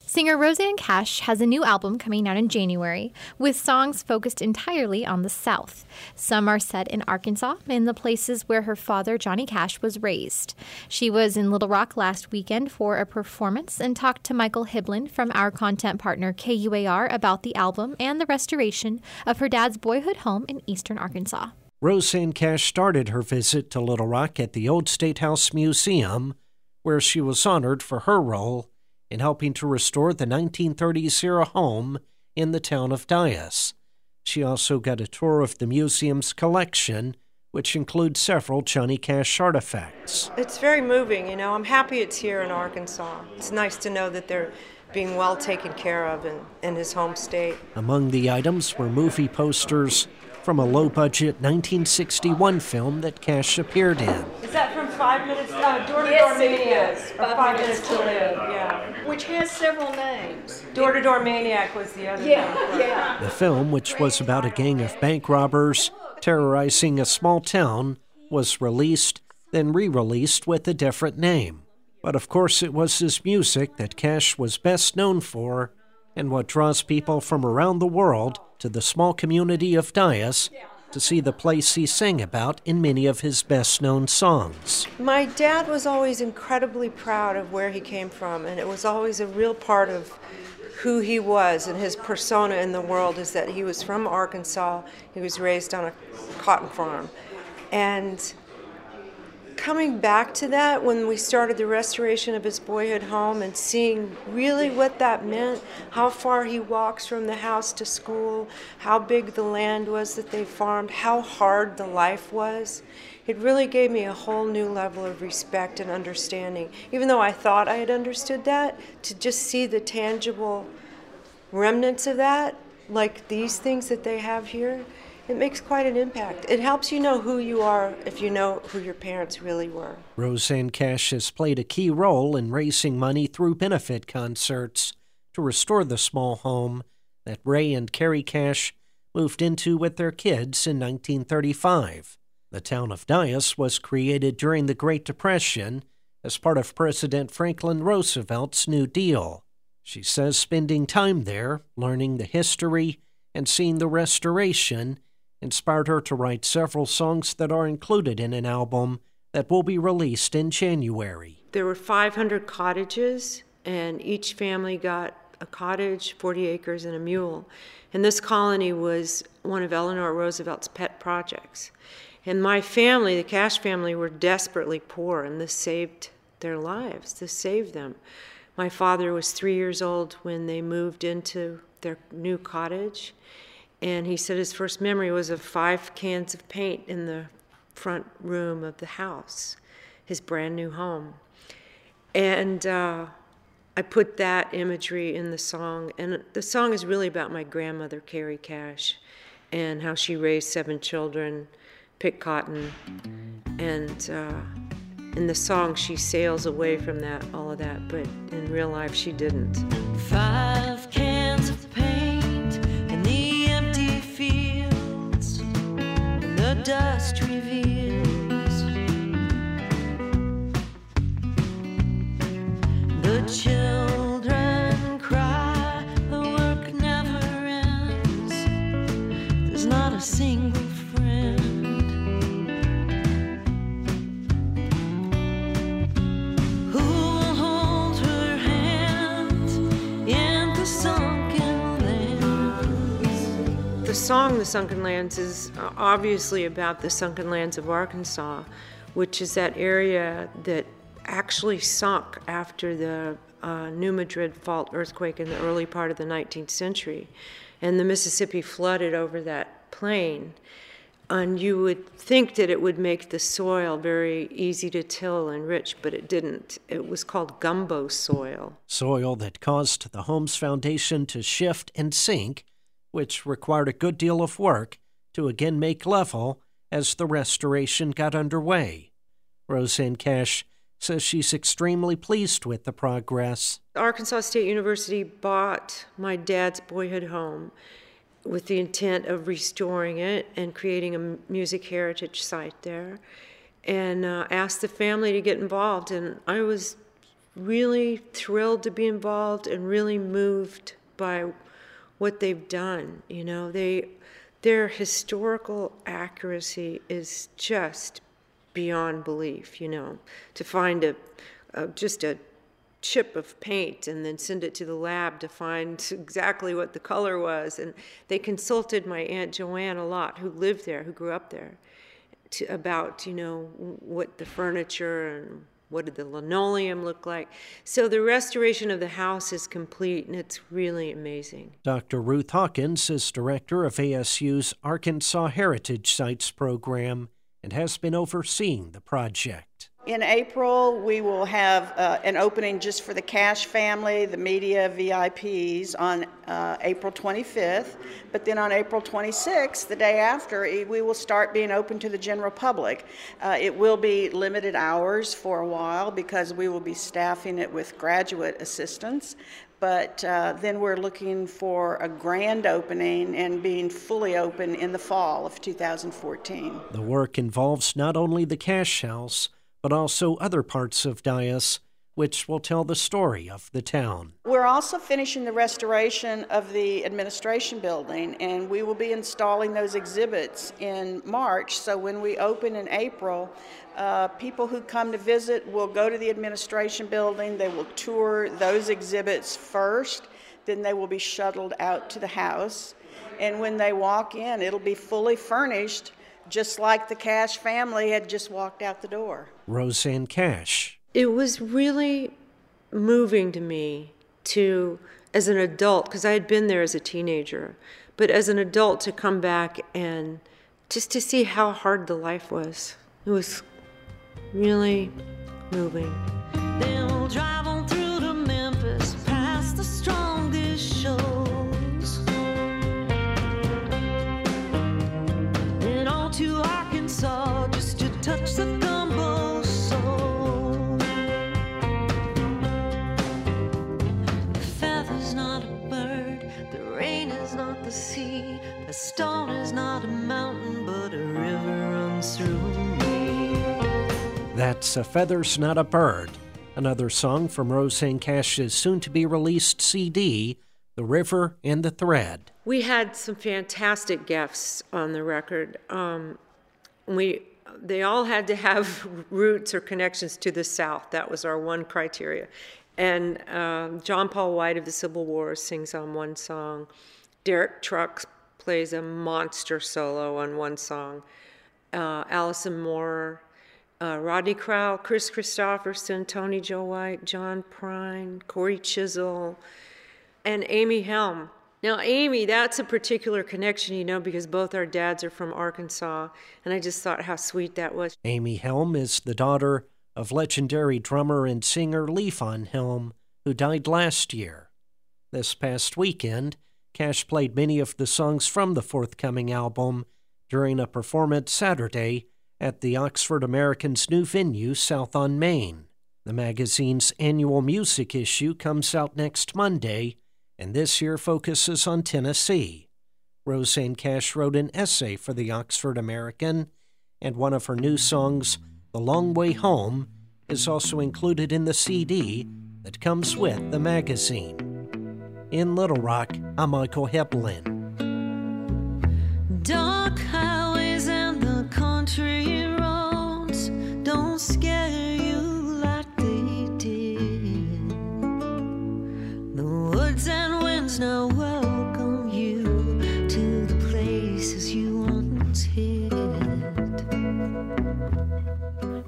Singer Rosanne Cash has a new album coming out in January with songs focused entirely on the South. Some are set in Arkansas, in the places where her father, Johnny Cash, was raised. She was in Little Rock last weekend for a performance and talked to Michael Hiblin from our content partner KUAR about the album and the restoration of her dad's boyhood home in eastern Arkansas. Rosanne Cash started her visit to Little Rock at the Old State House Museum, where she was honored for her role in helping to restore the 1930s-era home in the town of Dyess. She also got a tour of the museum's collection, which includes several Johnny Cash artifacts. It's very moving, I'm happy it's here in Arkansas. It's nice to know that they're being well taken care of in his home state. Among the items were movie posters from a low-budget 1961 film that Cash appeared in. Is that from 5 Minutes? Door-to-Door Maniac. 5 Minutes to Live, yeah. Which has several names. Door-to-Door Maniac was the other Yeah. The film, which was about a gang of bank robbers terrorizing a small town, was released, then re-released with a different name. But of course it was his music that Cash was best known for, and what draws people from around the world to the small community of Dyess to see the place he sang about in many of his best-known songs. My dad was always incredibly proud of where he came from, and it was always a real part of who he was and his persona in the world is that he was from Arkansas. He was raised on a cotton farm. And coming back to that when we started the restoration of his boyhood home and seeing really what that meant, how far he walks from the house to school, how big the land was that they farmed, how hard the life was, it really gave me a whole new level of respect and understanding. Even though I thought I had understood that, to just see the tangible remnants of that, like these things that they have here, it makes quite an impact. It helps you know who you are if you know who your parents really were. Rosanne Cash has played a key role in raising money through benefit concerts to restore the small home that Ray and Carrie Cash moved into with their kids in 1935. The town of Dyess was created during the Great Depression as part of President Franklin Roosevelt's New Deal. She says spending time there, learning the history, and seeing the restoration inspired her to write several songs that are included in an album that will be released in January. There were 500 cottages, and each family got a cottage, 40 acres, and a mule. And this colony was one of Eleanor Roosevelt's pet projects. And my family, the Cash family, were desperately poor, and this saved their lives. This saved them. My father was 3 years old when they moved into their new cottage. And he said his first memory was of 5 cans of paint in the front room of the house, his brand new home. And I put that imagery in the song. And the song is really about my grandmother, Carrie Cash, and how she raised 7 children, picked cotton. And in the song, she sails away from that, all of that, but in real life, she didn't. 5 cans of paint in the empty fields, and the dust reveals the children cry, the work never ends, there's not a single friend. Who will hold her hand in the sunken lands? The song, The Sunken Lands, is obviously about the sunken lands of Arkansas, which is that area that actually sunk after the New Madrid Fault earthquake in the early part of the 19th century. And the Mississippi flooded over that plain. And you would think that it would make the soil very easy to till and rich, but it didn't. It was called gumbo soil. Soil that caused the home's foundation to shift and sink, which required a good deal of work to again make level as the restoration got underway. Rosanne Cash says she's extremely pleased with the progress. Arkansas State University bought my dad's boyhood home with the intent of restoring it and creating a music heritage site there, and asked the family to get involved. And I was really thrilled to be involved and really moved by what they've done. You know, their historical accuracy is just beyond belief. You know, to find just a chip of paint and then send it to the lab to find exactly what the color was. And they consulted my Aunt Joanne a lot, who lived there, who grew up there, about, you know, what the furniture and what did the linoleum look like. So the restoration of the house is complete, and it's really amazing. Dr. Ruth Hawkins is director of ASU's Arkansas Heritage Sites program and has been overseeing the project. In April, we will have an opening just for the Cash family, the media VIPs, on April 25th. But then on April 26th, the day after, we will start being open to the general public. It will be limited hours for a while because we will be staffing it with graduate assistants. But then we're looking for a grand opening and being fully open in the fall of 2014. The work involves not only the Cash House, but also other parts of Dyess, which will tell the story of the town. We're also finishing the restoration of the administration building, and we will be installing those exhibits in March. So when we open in April, people who come to visit will go to the administration building. They will tour those exhibits first, then they will be shuttled out to the house. And when they walk in, it'll be fully furnished, just like the Cash family had just walked out the door. Rosanne Cash. It was really moving to me as an adult, because I had been there as a teenager, but as an adult to come back and just to see how hard the life was. It was really moving. Then we'll drive on through to Memphis, past the strongest shows, then on to Arkansas, just to touch the gumbo soul. The feather's not a bird, the rain is not the sea, the stone is not a mountain, but a river runs through me. That's A Feather's Not a Bird, another song from Rosanne Cash's soon-to-be-released CD, The River and the Thread. We had some fantastic guests on the record. They all had to have roots or connections to the South. That was our one criteria. And John Paul White of the Civil War sings on one song. Derek Trucks plays a monster solo on one song. Allison Moore, Rodney Crowell, Chris Christopherson, Tony Joe White, John Prine, Corey Chisel, and Amy Helm. Now, Amy, that's a particular connection, you know, because both our dads are from Arkansas, and I just thought how sweet that was. Amy Helm is the daughter of legendary drummer and singer Levon Helm, who died last year. This past weekend, Cash played many of the songs from the forthcoming album during a performance Saturday at the Oxford American's new venue south on Main. The magazine's annual music issue comes out next Monday, and this year focuses on Tennessee. Rosanne Cash wrote an essay for the Oxford American, and one of her new songs, The Long Way Home, is also included in the CD that comes with the magazine. In Little Rock, I'm Michael Heplin. Dark highways and the country roads don't scare you like they did. The woods and winds know well